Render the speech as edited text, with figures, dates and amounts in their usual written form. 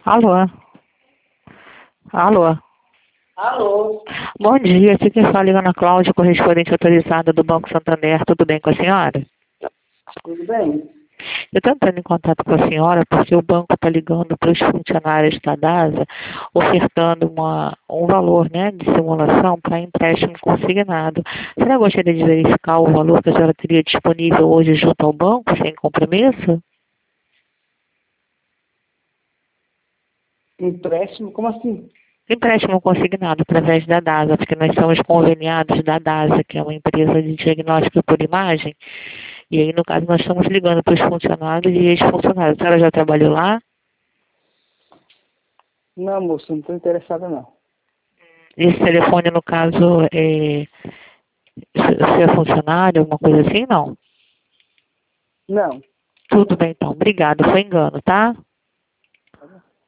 Alô? Alô? Alô, Bom dia, aqui quem fala é Ana Cláudia, correspondente autorizada do Banco Santander. Tudo bem com a senhora? tudo bem? Eu estou entrando em contato com a senhora porque o banco está ligando para os funcionários da DASA, ofertando um valor, né, de simulação para empréstimo consignado. A senhora gostaria de verificar o valor que a senhora teria disponível hoje junto ao banco, sem compromisso? Empréstimo? Como assim? Empréstimo consignado através da DASA, porque nós somos conveniados da DASA, que é uma empresa de diagnóstico por imagem. E aí, no caso, nós estamos ligando para os funcionários e ex-funcionários. A senhora já trabalhou lá? Não, moço, não estou interessado não. Esse telefone, no caso, você é funcionário, alguma coisa assim? Não. Não. Tudo bem, então. Obrigada. Foi engano, tá?